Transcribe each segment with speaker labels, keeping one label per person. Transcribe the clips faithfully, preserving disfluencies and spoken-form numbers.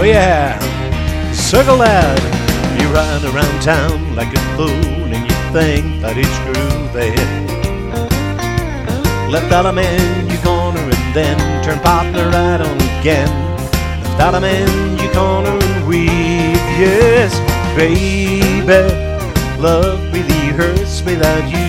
Speaker 1: Oh yeah, circle lad, you run around town like a fool and you think that it's groovy. Left out a man you corner and then turn partner right on again. Left out a man you corner and weave. Yes, baby, love really hurts without you.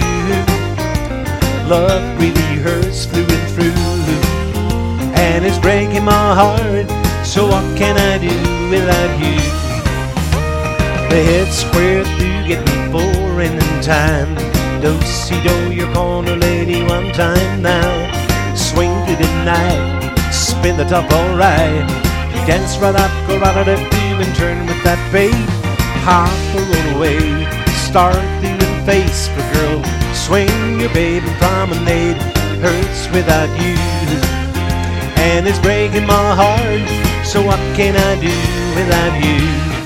Speaker 1: Love really hurts through and through, and it's breaking my heart. So what can I do without you? The head square through, get me boring in time. Do-si-do your corner lady one time now. Swing through the night, spin the top alright. Dance right up, go right out of through and turn with that babe. Hop or roll away, start through and face for girl. Swing your babe and promenade, hurts without you. And it's breaking my heart, so what can I do without you?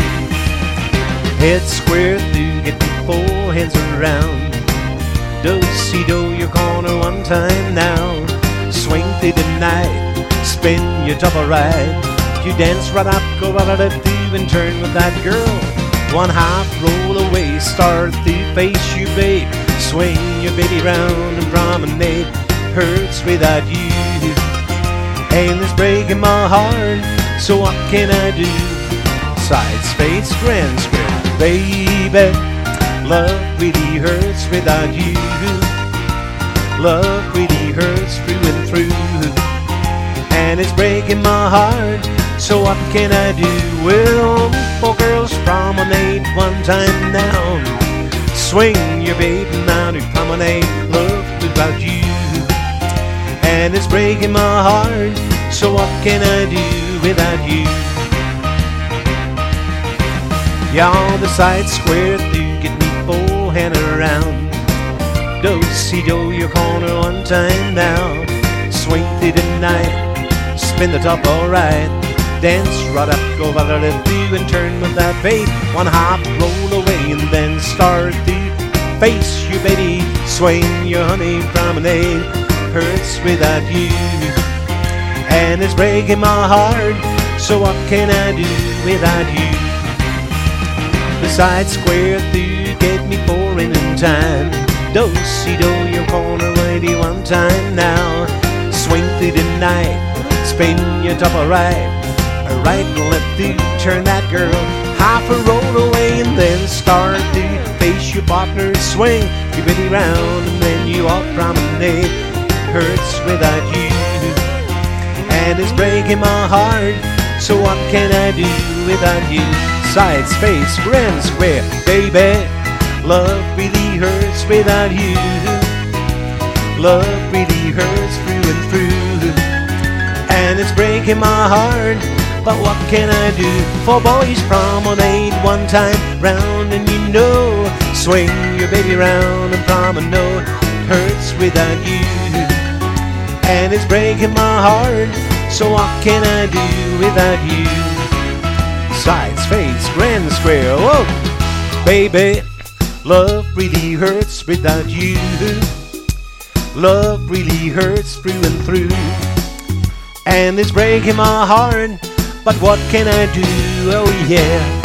Speaker 1: Head square through, get me four heads around. Do-si-do your corner one time now. Swing through the night, spin your double right. You dance right up, go right out of through and turn with that girl. One half roll away, start through, face you babe. Swing your baby round and promenade, hurts without you. And it's breaking my heart, so what can I do? Sides, fades, grand square, baby. Love really hurts without you. Love really hurts through and through, and it's breaking my heart, so what can I do? Well, four girls promenade one time now. Swing your baby now to promenade, love without you. And it's breaking my heart, so what can I do without you? Yeah, on the side square through, get me full hand around. Do-si-do your corner one time now. Swing through the night, spin the top alright. Dance right up, go right out through and turn with that babe. One hop, roll away and then start through. Face you baby, swing your honey promenade, hurts without you. And it's breaking my heart, so what can I do without you? The side square through, get me pouring in time. Do-si-do your corner lady one time now. Swing through the night, spin your top right. Right and left through, turn that girl. Half a roll away and then start through. Face your partner, swing your baby round, and then you all promenade, hurts without you. And it's breaking my heart, so what can I do without you? Sides, face, grand square, baby. Love really hurts without you. Love really hurts through and through, and it's breaking my heart, but what can I do? Four boys promenade one time round, and you know, swing your baby round and promenade, hurts without you. And it's breaking my heart, so what can I do without you? Sides, fades, grand square, whoa, baby. Love really hurts without you. Love really hurts through and through, and it's breaking my heart, but what can I do? Oh yeah.